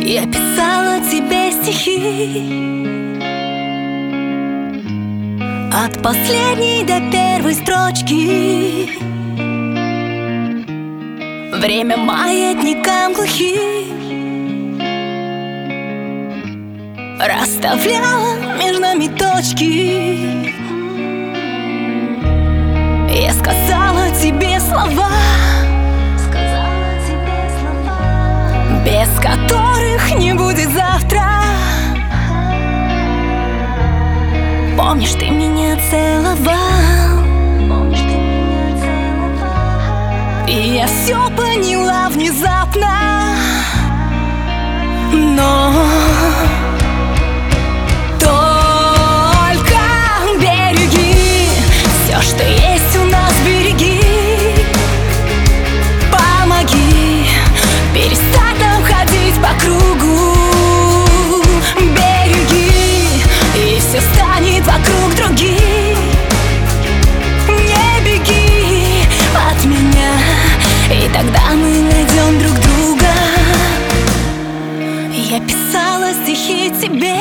Я писала тебе стихи от последней до первой строчки. Время маятникам глухим расставляла между нами точки. Я сказала тебе слова, без которых не будет завтра. Помнишь, ты меня целовал, и я все поняла внезапно. Но только береги все, что есть у нас, береги. Помоги перестать нам ходить по кругу. Береги, и все станет вокруг других. Не беги от меня, и тогда мы найдем друг друга. Я писала стихи тебе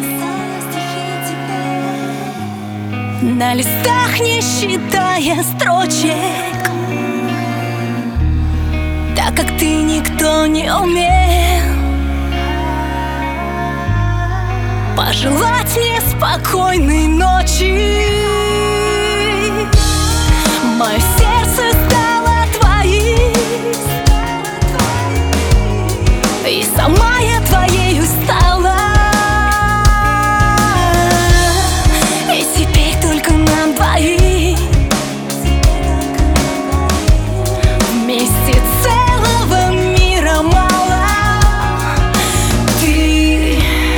на листах, не считая строчек, так как ты никто не умел пожелать мне спокойной ночи. Мое сердце стало твоим, и сама я твоею стала. И теперь только нам двоим вместе целого мира мало. Ты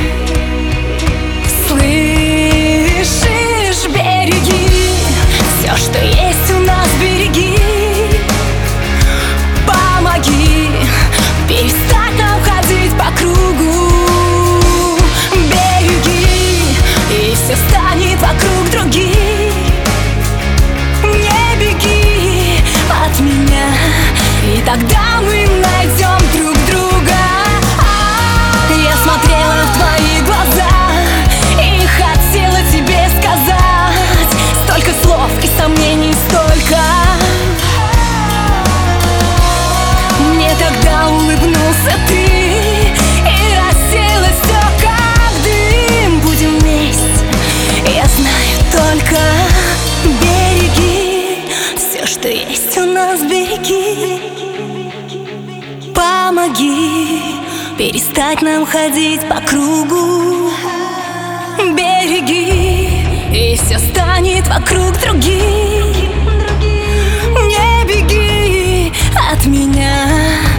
слышишь? Береги все, что есть у нас, береги. Помоги перестать нам ходить по кругу. Береги, и все станет вокруг других. Не беги от меня, и тогда мы найдем друг друга. Я смотрела в твои глаза и хотела тебе сказать столько слов и сомнений, столько. Мне тогда улыбнулся ты, и рассеялось все как дым. Будем вместе, я знаю, только береги все, что есть у нас, береги. Помоги перестать нам ходить по кругу. Береги, и все станет вокруг других. Не беги от меня.